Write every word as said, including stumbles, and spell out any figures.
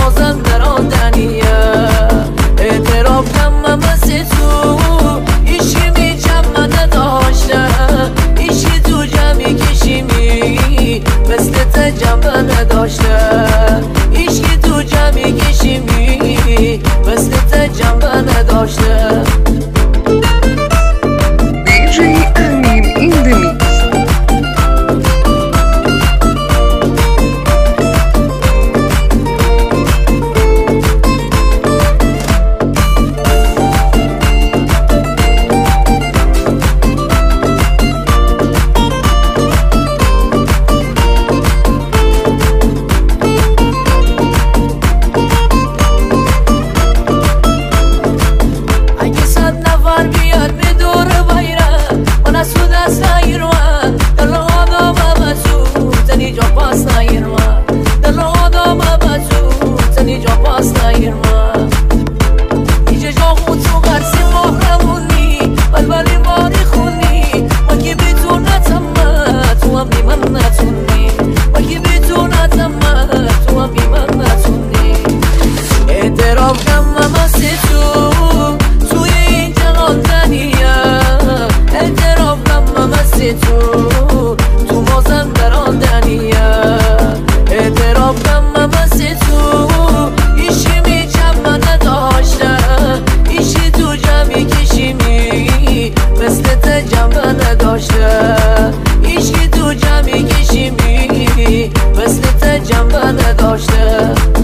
مازندران اعتراف کم مثل تو ایشی می جمع نداشته ایشی تو جمعی کشیمی مثل ته جمع نداشته ایشی تو جمعی کشیمی مثل ته جمع نداشته. دی جی Amin in the mix. اعتراف کم مثل تو توی این جهان دنیا اعتراف کم مثل تو تو مازندران دنیا اعتراف کم مثل تو ایشی می جمع نداشته ایشی تو جمعی کشیمی مثل ته جمع نداشته ایشی تو جمعی کشیمی مثل ته جمع نداشته.